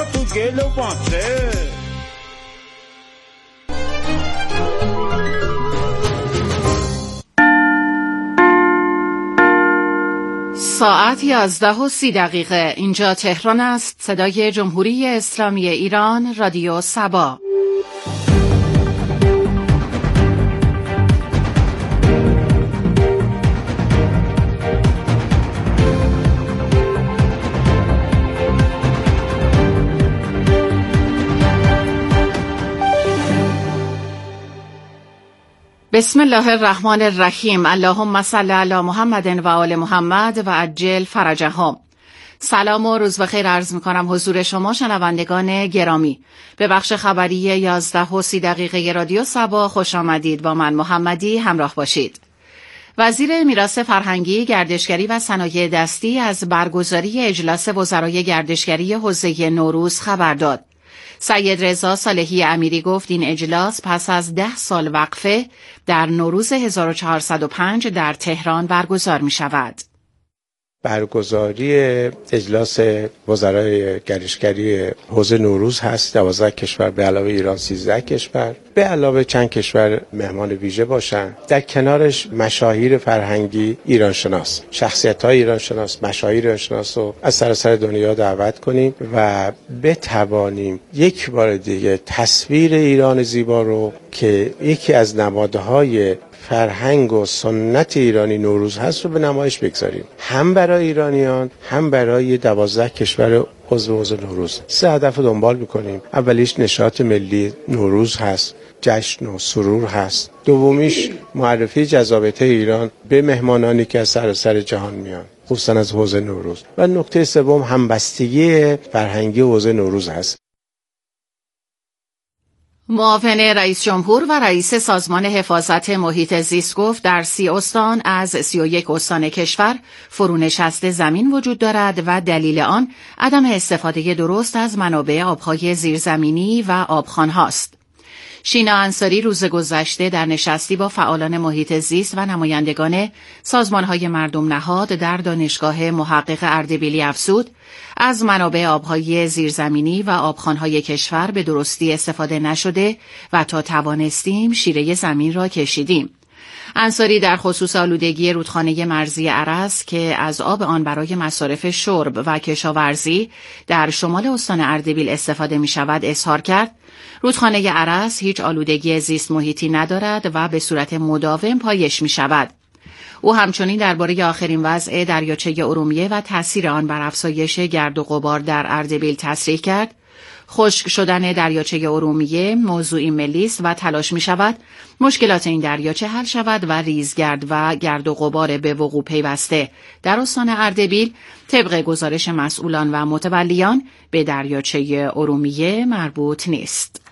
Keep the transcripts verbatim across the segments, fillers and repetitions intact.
تو گل و بانته. ساعت یازده و سی دقیقه. اینجا تهران است. صدای جمهوری اسلامی ایران، رادیو سبا. بسم الله الرحمن الرحیم. اللهم صل علی محمد و آل محمد و عجل فرجهم. سلام و روز بخیر عرض می کنم حضور شما شنوندگان گرامی. به بخش خبری یازده و سی دقیقه رادیو سبا خوش آمدید. با من محمدی همراه باشید. وزیر میراث فرهنگی، گردشگری و صنایع دستی از برگزاری اجلاس وزرای گردشگری حوزه نوروز خبر داد. سید رضا صالحی امیری گفت این اجلاس پس از ده سال وقفه در نوروز هزار و چهارصد و پنج در تهران برگزار می شود. برگزاری اجلاس وزرای گردشگری حوزه نوروز هست. دوازده کشور به علاوه ایران سیزده کشور به علاوه چند کشور مهمان ویژه باشن. در کنارش مشاهیر فرهنگی ایران شناس، شخصیت های ایران شناس، مشاهیر ایران شناس رو از سراسر دنیا دعوت کنیم و بتوانیم یک بار دیگه تصویر ایران زیبا رو که یکی از نمادهای فرهنگ و سنت ایرانی نوروز هست رو به نمایش بگذاریم، هم برای ایرانیان هم برای دوازده کشور عضو حوزه نوروز. سه هدف رو دنبال میکنیم. اولیش نشاط ملی نوروز هست، جشن و سرور هست. دومیش معرفی جذابیت ایران به مهمانانی که از سراسر جهان میان، خصوصا از حوزه نوروز. و نکته سوم همبستگی فرهنگی حوزه نوروز هست. معاون رئیس جمهور و رئیس سازمان حفاظت محیط زیست گفت در سی استان از سی و یک استان کشور فرونشست زمین وجود دارد و دلیل آن عدم استفاده درست از منابع آبهای زیرزمینی و آبخوان‌هاست. شینا انصاری روز گذشته در نشستی با فعالان محیط زیست و نمایندگان سازمان‌های مردم نهاد در دانشگاه محقق اردبیلی افزود از منابع آبهای زیرزمینی و آبخوان‌های کشور به درستی استفاده نشده و تا توانستیم شیره زمین را کشیدیم. انصاری در خصوص آلودگی رودخانه مرزی ارس که از آب آن برای مصارف شرب و کشاورزی در شمال استان اردبیل استفاده می شود اظهار کرد رودخانه ارس هیچ آلودگی زیست محیطی ندارد و به صورت مداوم پایش می شود. او همچنین درباره آخرین وضع دریاچه ارومیه و تاثیر آن بر افزایش گرد و غبار در اردبیل تصریح کرد. خشک شدن دریاچه ارومیه موضوعی ملی است و تلاش می شود مشکلات این دریاچه حل شود و ریزگرد و گرد و غبار به وقوع پیوسته در استان اردبیل طبق گزارش مسئولان و متولیان به دریاچه ارومیه مربوط نیست.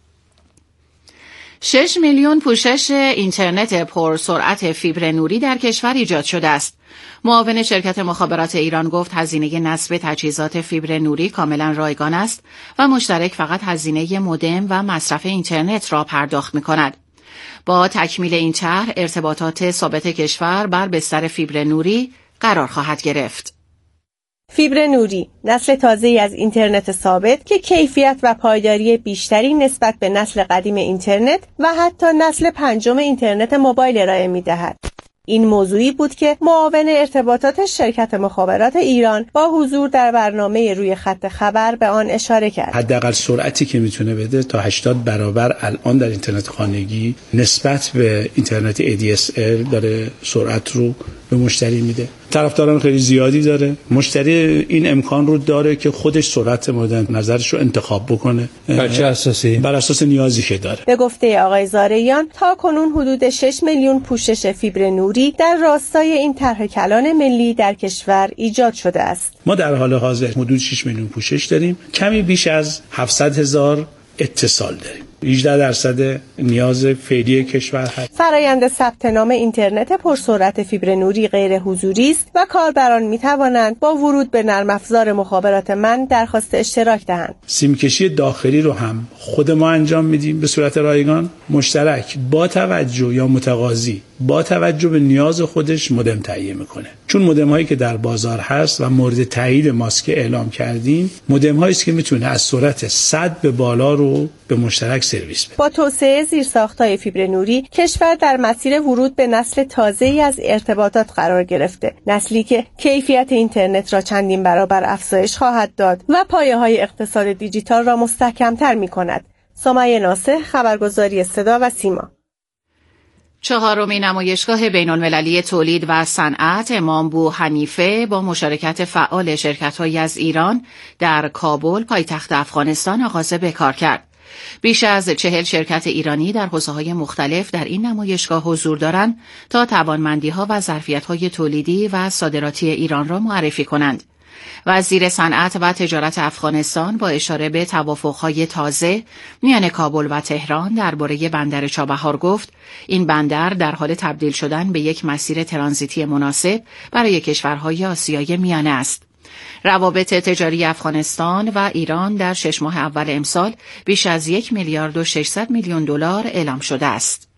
شش میلیون پوشش اینترنت پرسرعت فیبر نوری در کشور ایجاد شده است. معاون شرکت مخابرات ایران گفت هزینه نصب تجهیزات فیبر نوری کاملا رایگان است و مشترک فقط هزینه مودم و مصرف اینترنت را پرداخت می‌کند. با تکمیل این طرح ارتباطات ثابت کشور بر بستر فیبر نوری قرار خواهد گرفت. فیبر نوری نسل تازه‌ای از اینترنت ثابت که کیفیت و پایداری بیشتری نسبت به نسل قدیم اینترنت و حتی نسل پنجم اینترنت موبایل ارائه می‌دهد. این موضوعی بود که معاون ارتباطات شرکت مخابرات ایران با حضور در برنامه روی خط خبر به آن اشاره کرد. حداقل سرعتی که میتونه بده تا هشتاد برابر الان در اینترنت خانگی نسبت به اینترنت ای دی اس ال داره سرعت رو به مشتری میده. طرفداران خیلی زیادی داره. مشتری این امکان رو داره که خودش سرعت مورد نظرش رو انتخاب بکنه. بر چه اساسی؟ بر اساس نیازی که داره. به گفته آقای زارعیان تا کنون حدود شش میلیون پوشش فیبر نوری در راستای این طرح کلان ملی در کشور ایجاد شده است. ما در حال حاضر حدود شش میلیون پوشش داریم. کمی بیش از هفتصد هزار اتصال داریم. هجده درصد نیاز فعلی کشور هست. فرایند ثبت نام اینترنت پرسرعت فیبر نوری غیر حضوری است و کاربران می توانند با ورود به نرم افزار مخابرات من درخواست اشتراک دهند. سیمکشی داخلی رو هم خود ما انجام میدیم به صورت رایگان، مشترک با توجه یا متقاضی با توجه به نیاز خودش مودم تهیه میکنه. چون مودم هایی که در بازار هست و مورد تایید ماست که اعلام کردیم، مودم هایی است که میتونه از سرعت صد به بالا رو به مشترک سرویس بده. با توسعه زیرساخت‌های فیبر نوری، کشور در مسیر ورود به نسل تازه‌ای از ارتباطات قرار گرفته. نسلی که کیفیت اینترنت را چندین برابر افزایش خواهد داد و پایه‌های اقتصاد دیجیتال را مستحکم‌تر می‌کند. سمیه ناصح، خبرگزاری صدا و سیما. چهارمین نمایشگاه بین‌المللی تولید و صنعت امام بوحنیفه با مشارکت فعال شرکت‌هایی از ایران در کابل پایتخت افغانستان آغاز به کار کرد. بیش از چهل شرکت ایرانی در حوزه‌های مختلف در این نمایشگاه حضور دارند تا توانمندی‌ها و ظرفیت‌های تولیدی و صادراتی ایران را معرفی کنند. وزیر صنعت و تجارت افغانستان با اشاره به توافق‌های تازه میان کابل و تهران درباره بندر چابهار گفت این بندر در حال تبدیل شدن به یک مسیر ترانزیتی مناسب برای کشورهای آسیای میانه است. روابط تجاری افغانستان و ایران در شش ماه اول امسال بیش از یک میلیارد و ششصد میلیون دلار اعلام شده است.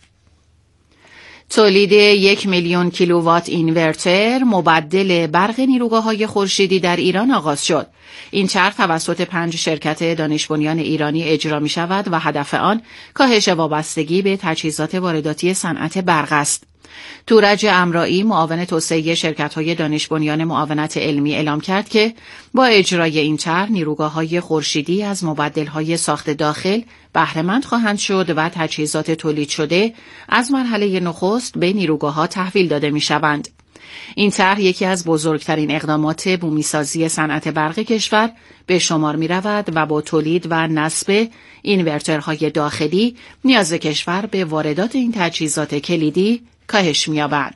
تولید یک میلیون کیلووات اینورتر مبدل برق نیروگاه‌های خورشیدی در ایران آغاز شد. این چرخ توسط پنج شرکت دانش بنیان ایرانی اجرا می شود و هدف آن کاهش وابستگی به تجهیزات وارداتی صنعت برق است. تورج امرایی، معاون توسعه شرکت‌های دانش بنیان معاونت علمی اعلام کرد که با اجرای این چرخ نیروگاه‌های خورشیدی از مبدل‌های ساخت داخل بهره‌مند خواهند شد و تجهیزات تولید شده از مرحله نخست به نیروگاه‌ها تحویل داده می‌شوند. این طرح یکی از بزرگترین اقدامات بومیسازی صنعت برق کشور به شمار می‌رود و با تولید و نصب اینورترهای داخلی نیاز کشور به واردات این تجهیزات کلیدی کاهش می‌یابد.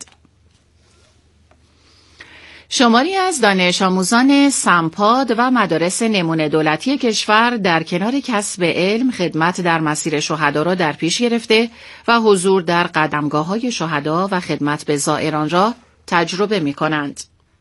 شماری از دانش آموزان سمپاد و مدارس نمونه دولتی کشور در کنار کسب علم خدمت در مسیر شهدا را در پیش گرفته و حضور در قدمگاه‌های شهدا و خدمت به زائران را تجربه می‌کنند.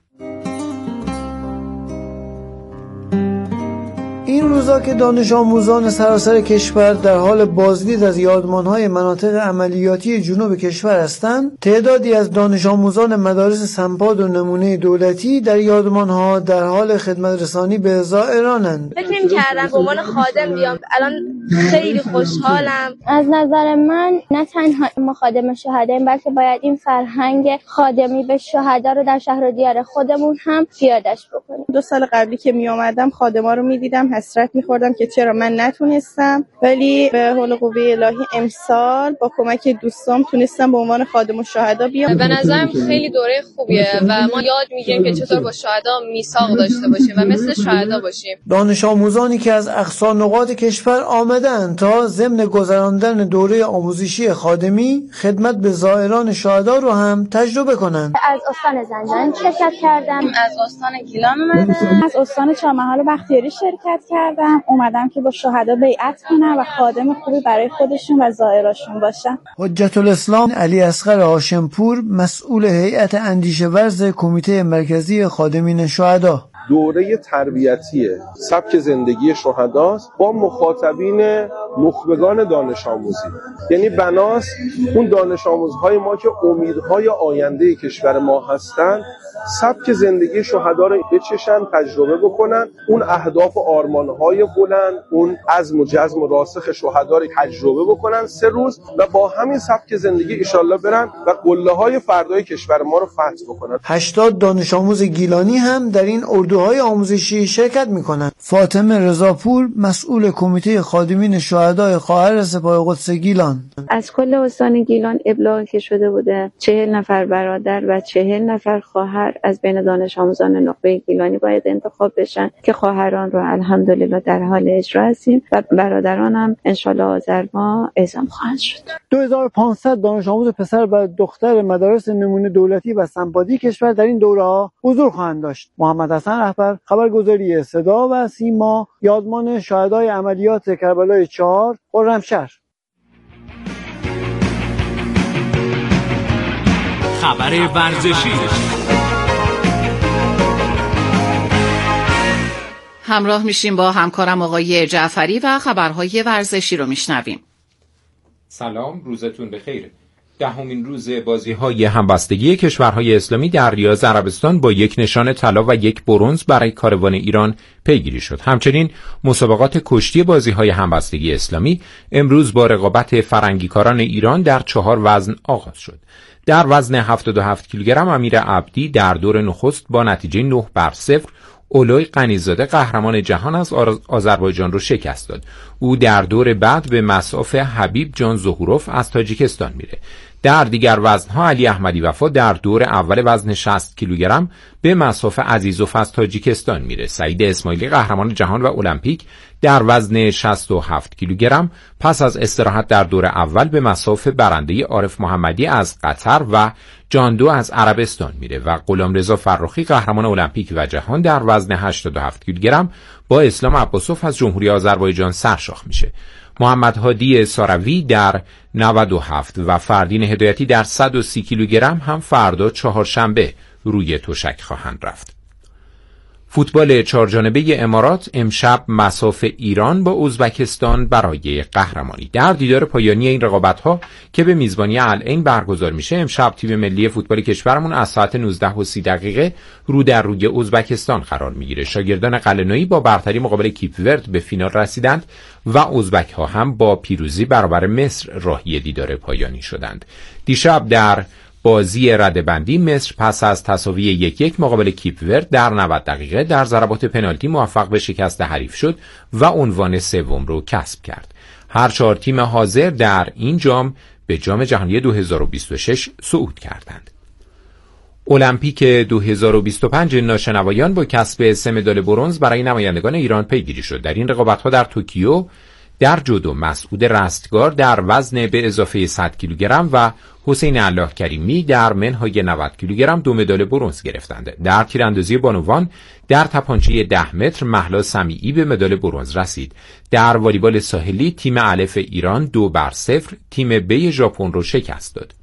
این روزا که دانش آموزان سراسر کشور در حال بازدید از یادمان‌های مناطق عملیاتی جنوب کشور هستند، تعدادی از دانش آموزان مدارس سمپاد و نمونه دولتی در یادمان‌ها در حال خدمت رسانی به زائرانند. فکر نمی‌کردم به عنوان خادم بیام، الان خیلی خوشحالم. از نظر من نه تنها ما خادم شهداییم، بلکه باید این فرهنگ خادمی به شهدا رو در شهر و دیار خودمون هم پیاده‌اش بکنیم. دو سال قبلی که می اومدم خادما رو می‌دیدم، حسرت می‌خوردم که چرا من نتونستم، ولی به حول قوه الهی امسال با کمک دوستام تونستم به عنوان خادم الشهدا بیام. به نظرم خیلی دوره خوبیه و ما یاد می‌گیریم که چطور با شهدا میثاق داشته باشیم و مثل شهدا باشیم. دانش آموزانی که از اقصی نقاط کشور آمدند تا ضمن گذراندن دوره آموزشی خادمی خدمت به زائران شهدا رو هم تجربه کنند. از استان زنجان شرکت کردم، از استان گیلان اومدم، از استان چهارمحال بختیاری شرکت کردم. اومدم که با شهدا بیعت کنم و خادم خوبی برای خودشون و زائراشون باشم. حجت الاسلام علی اصغر هاشمپور، مسئول هیئت اندیشه ورز کمیته مرکزی خادمین شهدا: دوره تربیتی سبک زندگی شهداست با مخاطبین نخبگان دانش آموزی، یعنی بناس اون دانش آموزهای ما که امیدهای آینده کشور ما هستند سبک زندگی شهدا رو بچشن، تجربه بکنن، اون اهداف و آرمانهای بلند، اون عزم و جزم و راسخ شهدا رو تجربه بکنن سه روز و با همین سبک زندگی انشالله برن و قله‌های فردای کشور ما رو فتح بکنن. هشتاد دانش آموز گیلانی هم در این اردوهای آموزشی شرکت میکنند. فاطمه رضاپور، مسئول کمیته خادمین شهدای خواهر سپاه قدس گیلان: از کل استان گیلان ابلاغ که شده بوده چهل نفر برادر و چهل نفر خواهر از بین دانش آموزان نخبه گیلانی باید انتخاب بشن که خواهران رو الحمدلله در حال اجرا هستیم و برادران هم انشالله آذر ماه اعزام خواهند شد. دو هزار و پانصد دانش آموز پسر و دختر مدارس نمونه دولتی و سمپادی کشور در این دوره‌ها حضور خواهند داشت. محمد حسن رهبر، خبرگزاری صدا و سیما، یادمان شهدای عملیات کربلای چهار، خرمشهر. خبر ورزشی. همراه میشیم با همکارم آقای جعفری و خبرهای ورزشی رو میشنویم. سلام، روزتون بخیر. دهمین روز بازی‌های همبستگی کشورهای اسلامی در ریاض عربستان با یک نشان طلا و یک برنز برای کاروان ایران پیگیری شد. همچنین مسابقات کشتی بازی‌های همبستگی اسلامی امروز با رقابت فرنگیکاران ایران در چهار وزن آغاز شد. در وزن هفتاد و هفت کیلوگرم امیر عبدی در دور نخست با نتیجه نه بر صفر اولوی غنی‌زاده قهرمان جهان از آذربایجان را شکست داد. او در دور بعد به مصاف حبیب جان ظهوروف از تاجیکستان میره. در دیگر وزنها علی احمدی وفا در دور اول وزن شصت کیلوگرم به مصاف عزیزوف از تاجیکستان میره. سعید اسماعیلی قهرمان جهان و المپیک در وزن شصت و هفت کیلوگرم پس از استراحت در دور اول به مصاف برنده عارف محمدی از قطر و جاندو از عربستان میره و غلامرضا فرخی قهرمان المپیک و جهان در وزن هشتاد و هفت کیلوگرم با اسلام عباسوف از جمهوری آذربایجان سرشاخ میشه. محمد هادی ساروی در نود و هفت و فردین هدایتی در صد و سی کیلوگرم هم فردا چهارشنبه روی تشک خواهند رفت. فوتبال چهارجانبه امارات امشب مصاف ایران با ازبکستان برای قهرمانی. در دیدار پایانی این رقابت‌ها که به میزبانی العین برگزار میشه، امشب تیم ملی فوتبال کشورمون از ساعت نوزده و سی دقیقه رو در روی ازبکستان قرار میگیره. شاگردان قلعه‌نویی با برتری مقابل کیپ ورد به فینال رسیدند و ازبک‌ها هم با پیروزی برابر مصر راهی دیدار پایانی شدند. دیشب در بازی ردبندی مصر پس از تساوی یک یک مقابل کیپ ورد در نود دقیقه در ضربات پنالتی موفق به شکست حریف شد و عنوان سوم رو کسب کرد. هر چهار تیم حاضر در این جام به جام جهانی دو هزار و بیست و شش صعود کردند. المپیک دو هزار و بیست و پنج ناشنوایان با کسب سه مدال برنز برای نمایندگان ایران پیگیری شد. در این رقابت‌ها در توکیو در جودو مسعود رستگار در وزن به اضافه صد کیلوگرم و حسین الله کریمی در منهای نود کیلوگرم دو مدال برنز گرفتند. در تیراندازی بانوان در تپانچه ده متر مهلا سمیعی به مدال برنز رسید. در والیبال ساحلی تیم الف ایران دو بر صفر تیم بی ژاپن را شکست داد.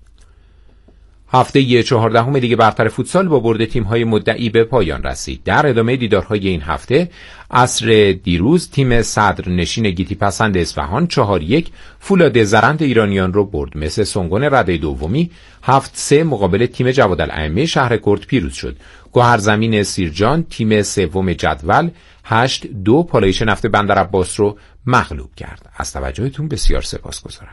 هفته چهاردهم لیگ برتر فوتسال با برد تیم‌های مدعی به پایان رسید. در ادامه دیدارهای این هفته عصر دیروز تیم صدرنشین گیتی پسند اصفهان چهار یک فولاد زرند ایرانیان رو برد. مثل سنگون رده دومی هفت سه مقابل تیم جوادالائمه شهر کرد پیروز شد. گوهرزمین سیرجان تیم سوم جدول هشت دو پالایش نفت بندرعباس رو مغلوب کرد. از توجهتون بسیار سپاسگزارم.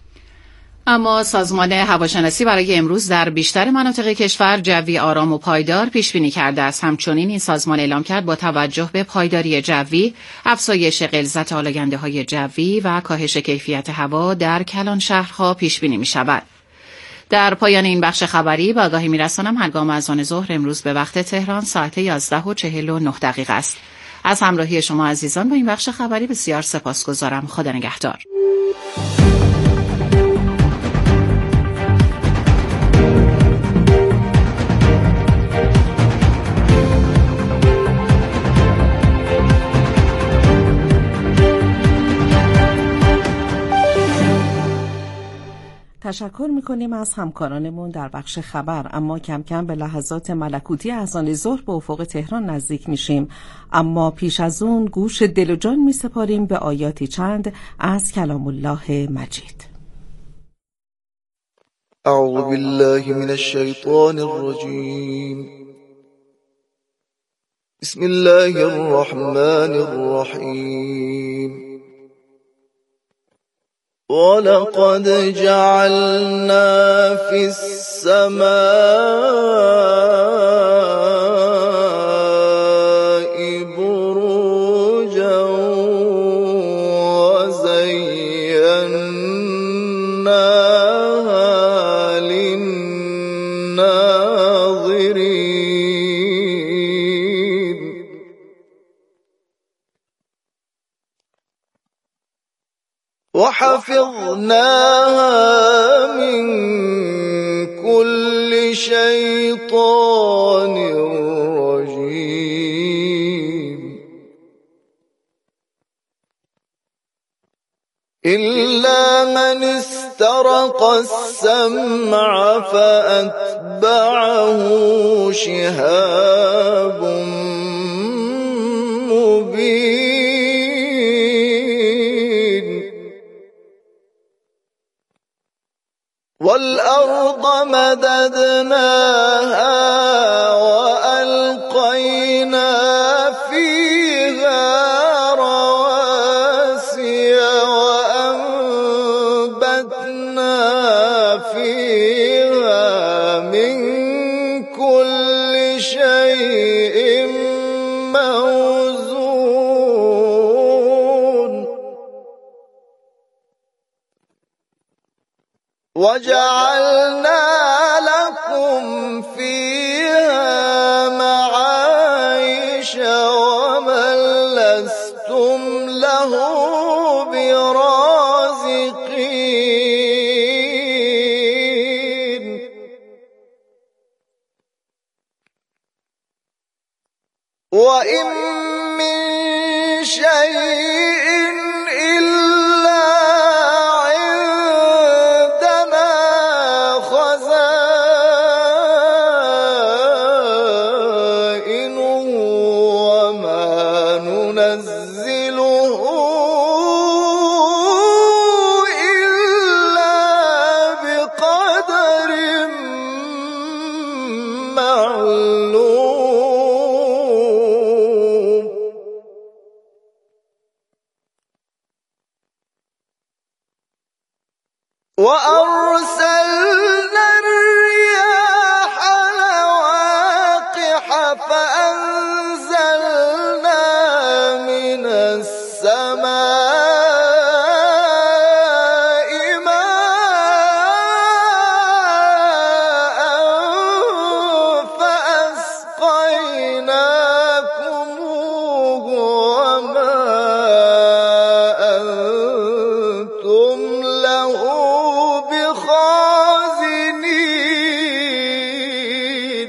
اما سازمان هواشناسی برای امروز در بیشتر مناطق کشور جوی آرام و پایدار پیش بینی کرده است. همچنین این سازمان اعلام کرد با توجه به پایداری جوی، افزایش غلظت آلاینده‌های جوی و کاهش کیفیت هوا در کلان شهرها پیش بینی می شود. در پایان این بخش خبری به آگاهی می رسانم هنگام اذان ظهر امروز به وقت تهران ساعت یازده و چهل و نه دقیقه است. از همراهی شما عزیزان با این بخش خبری بسیار سپاسگزارم. خدا نگهدار. تشکر میکنیم از همکارانمون در بخش خبر. اما کم کم به لحظات ملکوتی اذان ظهر به افق تهران نزدیک میشیم. اما پیش از اون گوش دل و جان میسپاریم به آیاتی چند از کلام الله مجید. اعوذ بالله من الشیطان الرجیم. بسم الله الرحمن الرحیم. وَلَقَدْ جَعَلْنَا فِي السَّمَاءِ بُرُوجًا وَزَيَّنَّاهَا لِلنَّاظِرِينَ وَحَفِظْنَاهَا مِنْ كُلِّ شَيْطَانٍ رَجِيمٍ إِلَّا مَنِ اسْتَرَقَ السَّمْعَ فَأَتْبَعَهُ شِهَابٌ مُبِينٌ وَالْأَرْضَ مددناها وألقينا فيها رواسي وأنبتنا فيها من كل شيء موزون وجعلنا لكم فيها معايش ومن لستم له برازقين وإن من شيء إلا عندنا خزائنه وما ننزله إلا بقدر معلوم وأرسلنا الرياح لواقح فأنزلنا من السماء ماء فأسقيناكموه وما أنتم له بخازنين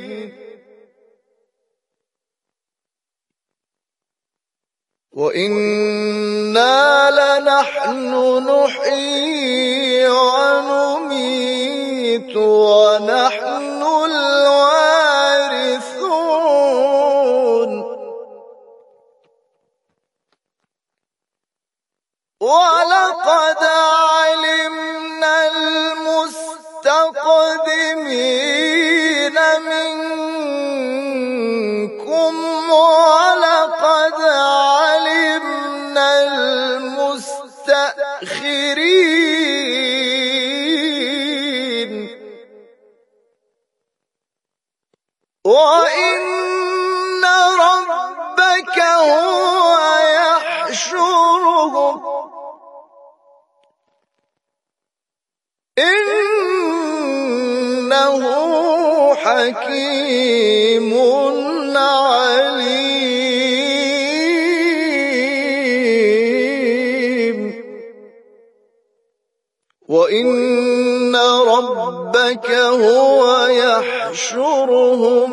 وإنا لنحن نحيي ونميت ونحن الوارثون ولقد علمنا المستقدمين منكم ولقد علمنا المستأخرين وإن ربك هو يحشرهم إنه حكيم عليم وإن ربك هو يحشرهم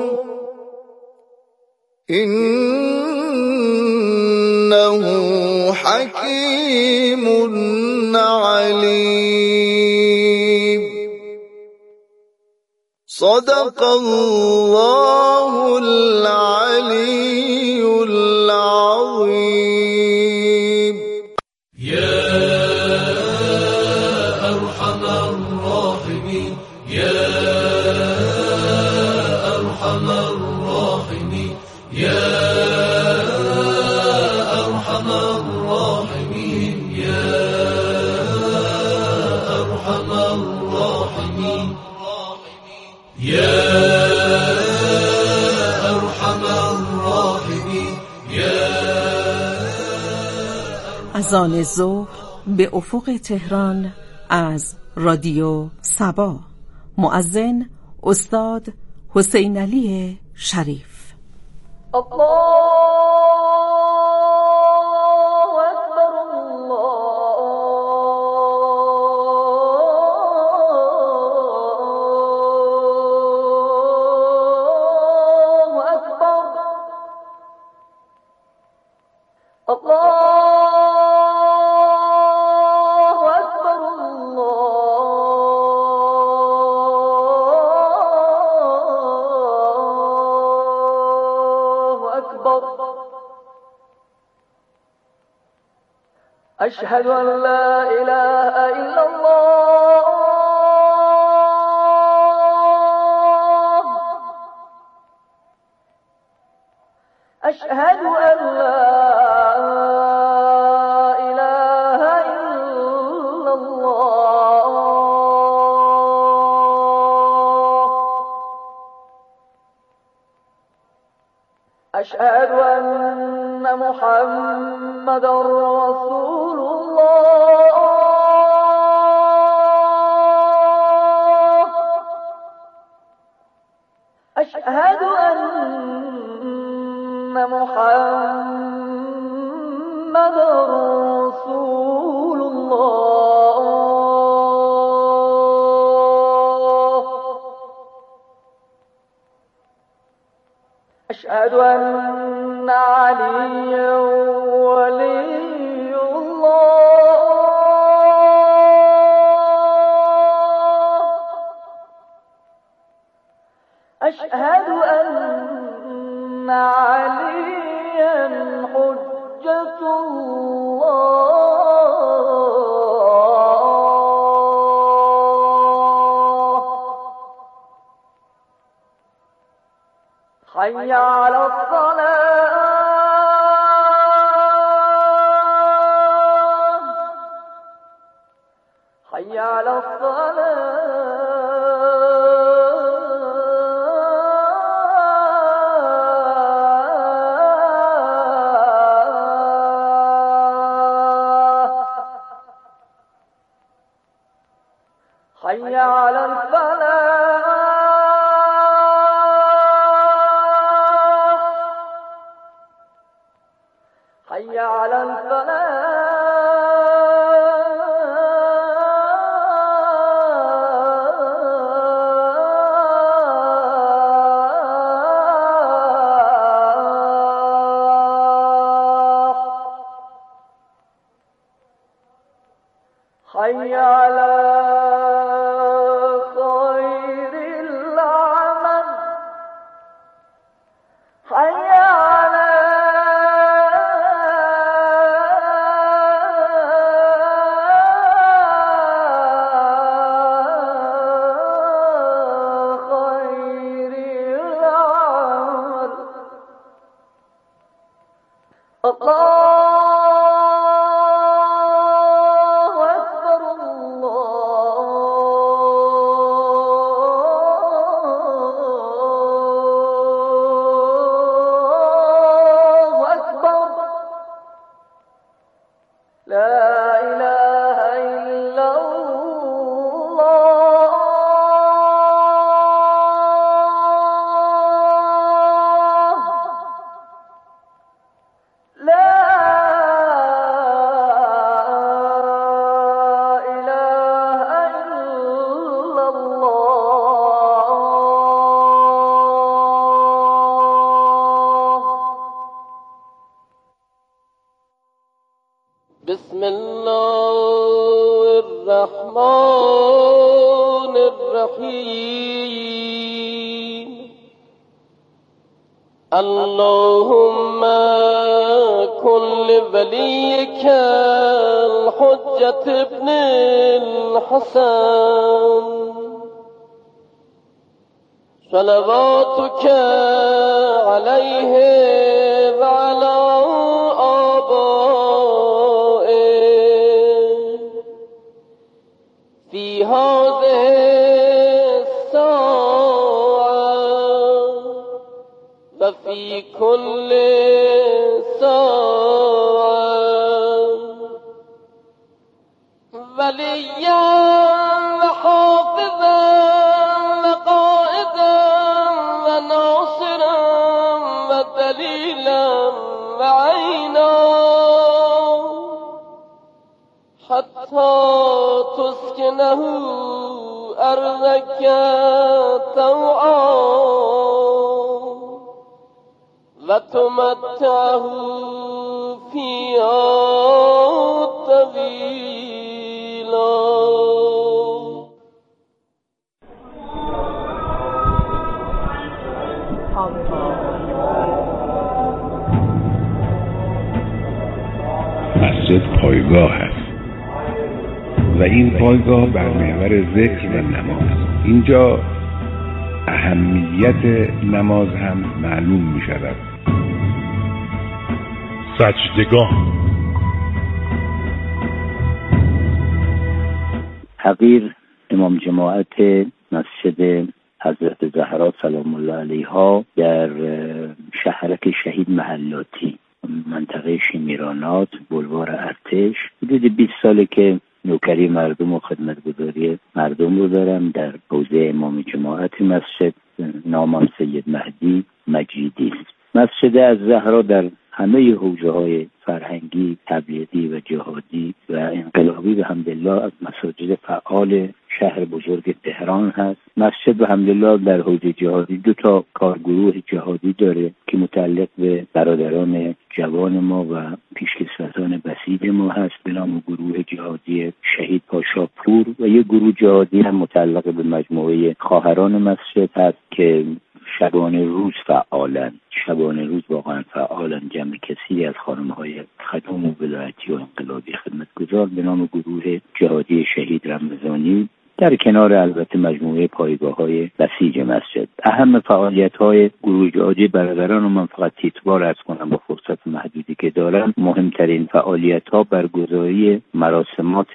إنه حكيم عليم صدق الله العلي العظيم يا أرحم الراحمين يا أرحم الراحمين يا أرحم الراحمين يا أرحم الراحمين يا أرحم الراحمين يا اذان ظهر به افق تهران از رادیو صبا. مؤذن استاد حسین علی شریف. أشهد أن لا إله إلا الله أشهد أن لا إله إلا الله أشهد أن محمد رسول الله أشهد أن محمد رسول الله أشهد أن عليا ولي الله أشهد أن عليا حجة الله حي على الصلاة حي على الصلاة حي على الفلاح حي على الفلاح حي على خير العمل حي على خير العمل الله بسم الله الرحمن الرحيم اللهم كن لوليك الحجة ابن الحسن صلواتك عليه وعلى في هذه الساعة وفي كل ساعة وليا وحافظا وقائدا وناصرا ودليلا وعينا حتى تسكنه أرضك طوعا وتمتعه فيها طويلا. مسجد پایگاه است و این پایگاه بر محور ذکر و نماز. اینجا اهمیت نماز هم معلوم می شود. سجدگاه. حقیر امام جماعت مسجد حضرت زهرا سلام الله علیها در شهرک شهید محلاتی منطقه شمیرانات بلوار ارتش حدود بیست ساله که نوکری مردم و خدمتگزاری مردم رو دارم در حوزه امام جماعت مسجد. نامم سید مهدی مجیدی است. مسجد از زهرا در همه حوزه‌های فرهنگی، تبلیغی و جهادی و انقلابی به حمدالله از مساجد فعال شهر بزرگ تهران هست. مسجد به حمدالله در حوزه جهادی دو تا کارگروه جهادی داره که متعلق به برادران جوان ما و پیشکسوتان بسیج ما هست به نام گروه جهادی شهید پاشا پور و یک گروه جهادی هم متعلق به مجموعه خواهران مسجد هست که شبانه روز فعالن. شبانه روز واقعا فعالن. جمع کثیری از خانم‌های خدوم و ولایتی و انقلابی خدمتگزار به نام گروه جهادی شهید رمضانی در کنار البته مجموعه پایگاه‌های بسیج مسجد. اهم فعالیت‌های گروه جهادی برادران رو من فقط تیتروار عرض کنم با فرصت محدودی که دارم. مهمترین فعالیت‌ها برگزاری مراسمات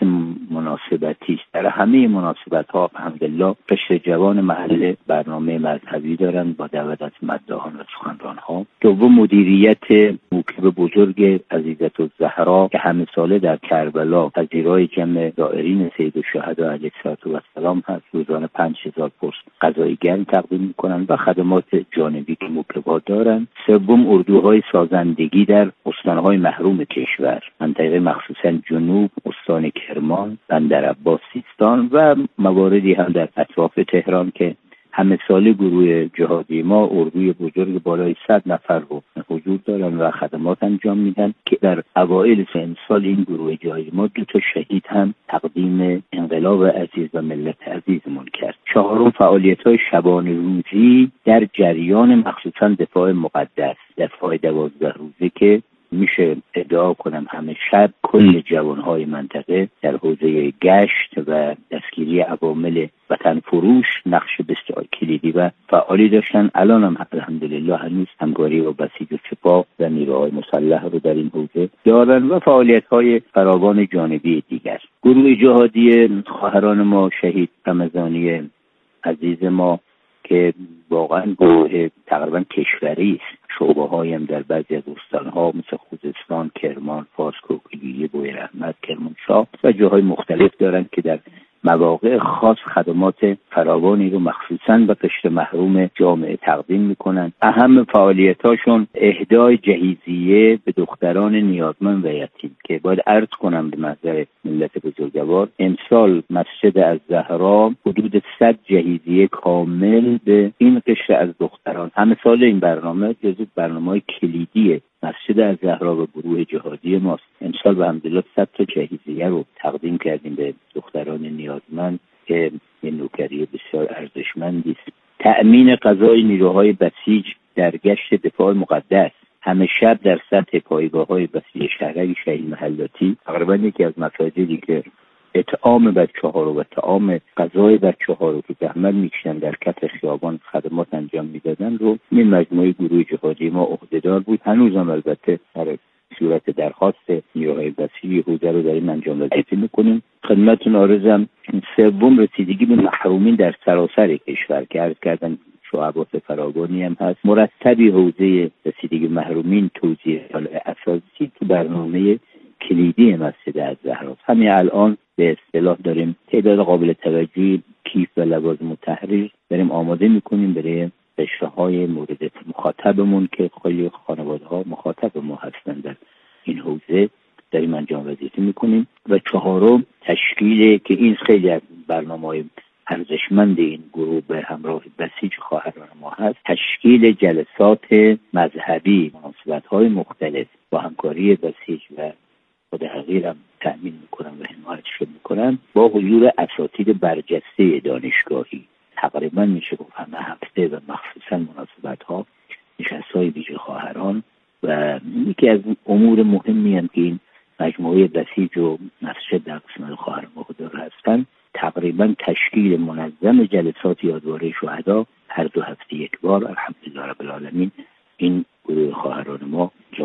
مناسبتی است. در همه مناسبت‌ها الحمدلله قشر جوان محله برنامه مذهبی دارن با دعوت از مداحان و سخنران‌ها. دوم مدیریت موکب بزرگ عزیزت الزهرا که همه ساله در کربلا پذیرای جمع زائرین سید الشهدا علیه و سلام هست. روزانه پنج هزار پست غذای گرم تقدیم میکنن و خدمات جانبی که موکبات دارن. سوم اردوهای سازندگی در استانهای محروم کشور، منطقه مخصوصا جنوب، استان کرمان، بندرعباس، سیستان و مواردی هم در اطراف تهران که همه ساله گروه جهادی ما اردوی بزرگ بالای صد نفر رو حضور دارن و خدمات انجام میدن که در اوایل سال این گروه جهادی ما دو تا شهید هم تقدیم انقلاب عزیز و ملت عزیزمون کرد. چهارم فعالیت‌های شبانه روزی در جریان مخصوصا دفاع مقدس، دفاع دوازده روزه که میشه ادعا کنم همه شب کل جوانهای منطقه در حوزه گشت و دستگیری عوامل وطن فروش نقش بسیار کلیدی و فعالی داشتن. الان هم الحمدلله هنوز همکاری با بسیج و سپاه و نیروهای مسلح رو در این حوزه دارن و فعالیت‌های فراوان جانبی دیگر. گروه جهادی خواهران ما شهید رمضانی عزیز ما که واقعا گروه تقریبا کشوری است. شعبه‌هایی هم در بعضی از استان‌ها مثل خوزستان، کرمان، فارس، کوکیلیه، بویراحمد، کرمانشاه و جاهای مختلف دارند که در مواقع خاص خدمات فراوانی رو مخصوصاً به قشر محروم جامعه تقدیم میکنن. اهم فعالیتاشون اهدای جهیزیه به دختران نیازمند و یتیم که باید عرض کنم به محضر ملت بزرگوار امسال مسجد از زهرا حدود صد جهیزیه کامل به این قشر از دختران. همه سال این برنامه جزو برنامه‌های کلیدی مسجد از زهرا و گروه جهادی ماست. امسال به حمدالله صد تا جهیزیه رو تقدیم کردیم به دختران نیازمند که یه نوکری بسیار ارزشمندی است. تأمین غذای نیروهای بسیج در گشت دفاع مقدس همه شب در سطح پایگاه‌های بسیج شهرک شهید محلاتی تقریبا یکی از مساجدی که اطعام بچه‌ها رو و طعام غذای بچه‌ها رو که زحمت می‌کشن در کف خیابان خدمات انجام میدادن رو این مجموعه گروه جهادی ما عهده‌دار بود. هنوزم البته در صورت درخواست نیروهای بسیج حوزه رو داریم انجام وظیفه می‌کنیم. خدمتتون عرضم سوم رسیدگی به محرومین در سراسر کشور که عرض کردن شعبات فراوانی هم هست. مرتبی حوزه رسیدگی محرومین توزیع اساسی تو برنامه کلیدی مسجد از زهرا. همین الان به اصطلاح داریم تعداد قابل توجهی کیف و لوازم التحریر داریم آماده میکنیم برای قشرهای مورد مخاطبمون که خیلی خانواده‌ها مخاطب ما هستن در این حوزه داریم انجام وظیفه میکنیم. و چهارم تشکیل که این خیلی از برنامه‌های ارزشمند این گروه به همراه بسیج خواهران ما هست، تشکیل جلسات مذهبی مناسبت‌های مختلف با همکاری بسیج و خود حقیرم تأمین میکنم و حمایتش میکنم با حضور اساتید برجسته دانشگاهی. تقریبا میشه گفت همه هفته و مخصوصا مناسبت‌ها نشست‌های ویژه خواهران و یکی از امور مهمی هم که این مجموعه بسیج و مسجد در قسمت خواهر مقدار هستن تقریبا تشکیل منظم جلسات یادواره شهدا هر دو هفته یک بار الحمدلله رب العالمین این گروه خواهران ما جامعه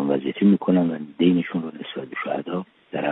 براشون وظیفه میکنن و دینشون رو نسبت به شهدا